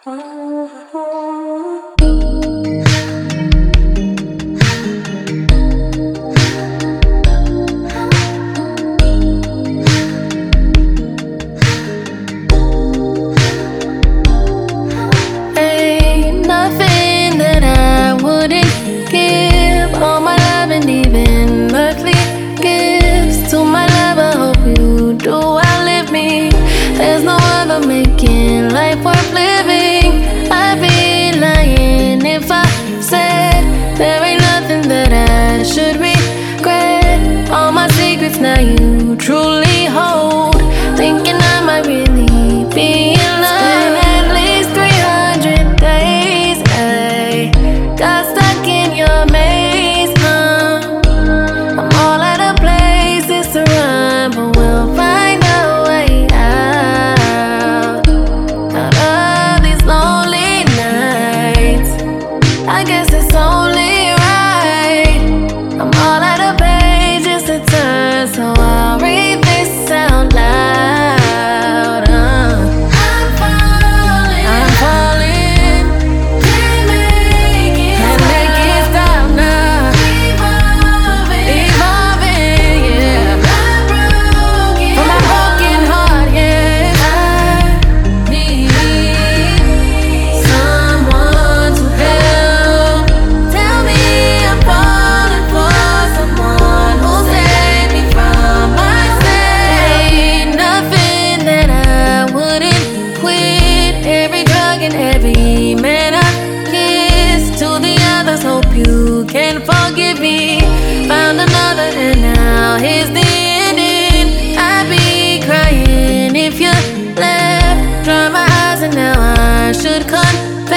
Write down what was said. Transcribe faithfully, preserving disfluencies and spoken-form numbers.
Ain't nothing that I wouldn't give. All my love and even earthly gifts to my lover. Hope you do outlive me. There's no other making life worth living. I'd be lying if I said there ain't nothing that I should regret. All my secrets now you truly hold. Thinking I might really be in love. Spent at least three hundred days, ayy. Got stuck in your maze, huh? I'm all out of places to run, but we'll find a way out. Out of these lonely nights, I guess it's only right. I'm all out of pages to turn, so I'll read this out loud. uh. I'm falling, I'm falling. Can't make it Can't make it stop now. Evolving, evolving, yeah. I'm broken, from my broken heart, yeah. I need someone to help. Tell me I'm falling for someone who'll save me from myself. Ain't nothing that I wouldn't quit. Every drug and every man I kissed. To the others, hope you can forgive me. Found another and now here's the ending. I'd be crying if you left. Dry my eyes and now I should confess.